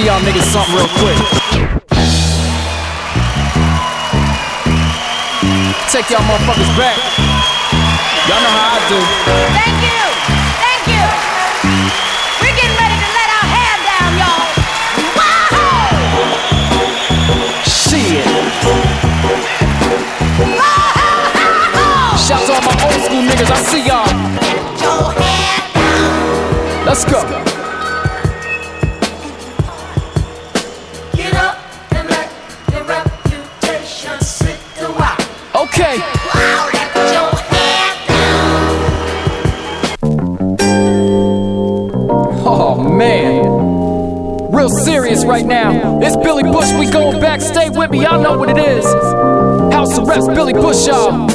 y'all niggas something real quick. Take y'all motherfuckers back. Y'all know how I do. Thank you. Thank you. We're getting ready to let our hair down, y'all. Wow! Shit. Shout to all my old school niggas, I see y'all. Get your hair down. Let's go. Get up and let your reputation sit a while. Okay. Wow, let your hair down. Oh man. Real serious right now. It's Billy Bush, we going back. Stay with me, y'all know what it is. House of Reps, Billy Bush, y'all.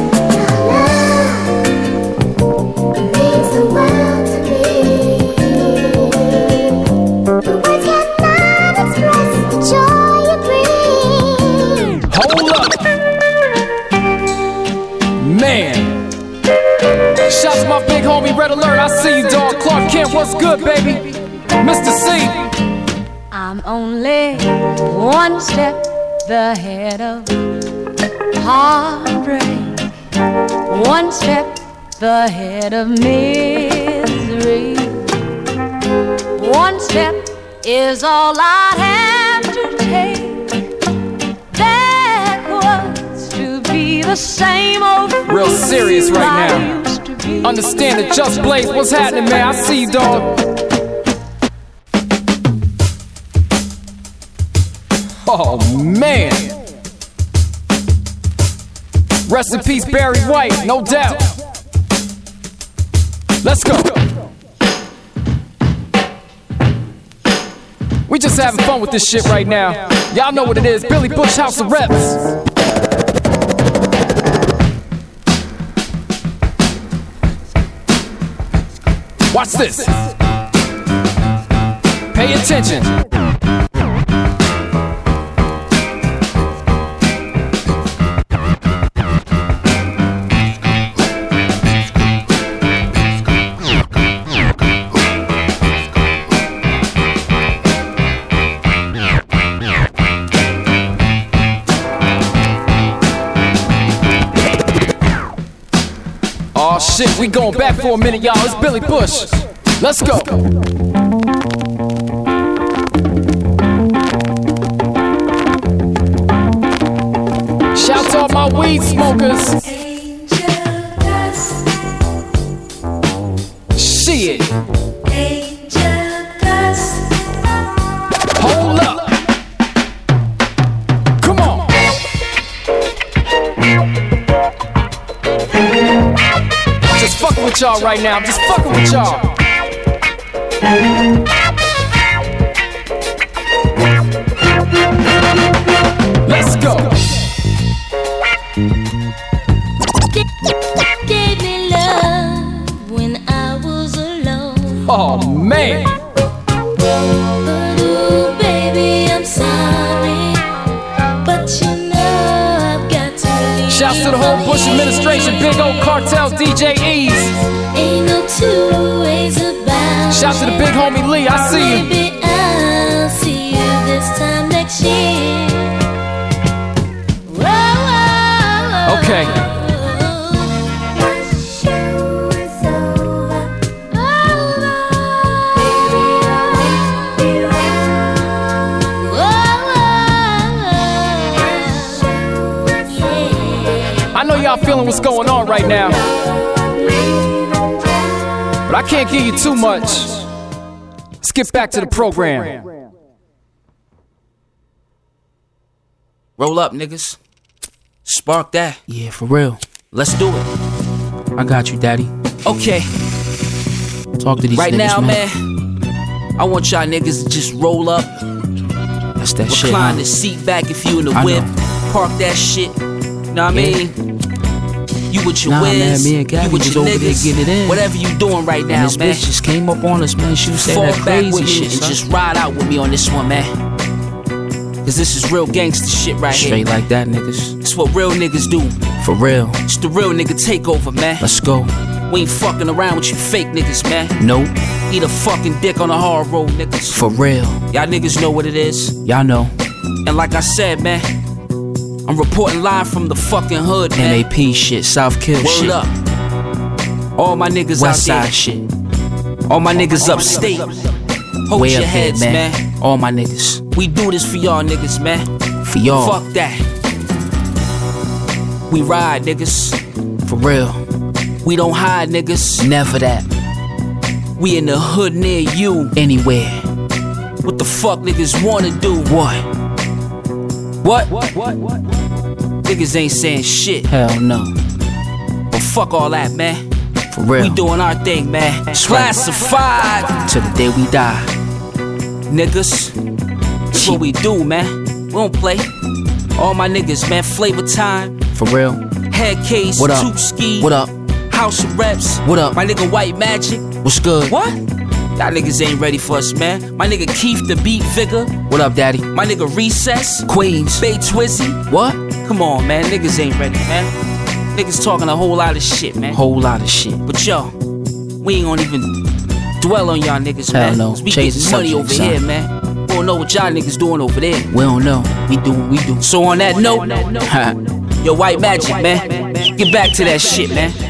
Shout to my big homie Red Alert, I see you, dog. Clark Kent, what's good, baby? Mr. C. I'm only one step ahead of heartbreak, one step ahead of misery. One step is all I have to take backwards to be the same old real serious right I now. used to be. Understand that Just Blaze, what's happening, man? I see you, dog. Oh, man. Rest in peace, Barry White, no doubt. Let's go. We just having fun with this shit right now. Y'all know what it is. Billy Bush, House of Reps. Watch this. Pay attention. Oh shit, we going back for a minute, y'all. It's Billy Bush. Let's go. Shout to all my weed smokers. Angel dust. Shit. Angel dust. Hold up. Come on. Just fucking with y'all right now. Just fucking with y'all. Let's go. Gave me love when I was alone. Oh man. But ooh, baby, I'm sorry. But you know I've got to leave. Shouts to the whole Bush administration, Big O Cartel, DJ Ease. Ain't no two ways about it. Shout to the big homie Lee, I see you. Maybe I'll see you this time next year. Whoa, whoa, whoa. Okay. I know y'all feeling what's going on right now, but I can't give you too much. Let's get back to the program. Roll up, niggas. Spark that. Yeah, for real. Let's do it. I got you, daddy. Okay. Talk to these right niggas, now, man. I want y'all niggas to just roll up. That's that shit. Recline the seat back if you in the whip. Park that shit. Know what I mean? You with your man, whiz, me and Gabby you with was your over there niggas, getting it in. whatever you doing right now, And this man. bitch just came up on us, man. She was saying Fall that back crazy with me shit, and son. just ride out with me on this one, man. Cause this is real gangster shit right here. Straight like that, niggas. It's what real niggas do. For real. It's the real nigga takeover, man. Let's go. We ain't fucking around with you fake niggas, man. Nope. Eat a fucking dick on the hard road, niggas. For real. Y'all niggas know what it is. Y'all know. And like I said, man, I'm reporting live from the fucking hood, man. NAP shit, South Kill Word shit. up. All my niggas West out there. Side shit. All my niggas upstate. Hold Way your up heads, there, man. All my niggas. We do this for y'all niggas, man. For y'all. Fuck that. We ride, niggas. For real. We don't hide, niggas. Never that. We in the hood near you. Anywhere. What the fuck niggas wanna do? What? What? Niggas ain't saying shit. Hell no. But fuck all that, man. For real. We doing our thing, man. That's right. Classified. Till the day we die. Niggas. That's what we do, man. We don't play. All my niggas, man. Flavor Time. For real. Head Case. What up? Toot Ski. What up? House of Reps. What up? My nigga White Magic. What's good? What? Y'all niggas ain't ready for us, man. My nigga Keith the Beat Figure. What up, daddy? My nigga Recess. Queens. Bay Twizzy. What? Come on, man. Niggas ain't ready, man. Niggas talking a whole lot of shit, man. Whole lot of shit. But yo, we ain't gonna even dwell on y'all niggas, Hell man. no. 'Cause we Change the getting money subject, over son. here, man. We don't know what y'all niggas doing over there. We don't know. We do what we do. So on that note, yo, White Magic, man. Get back to that shit, man.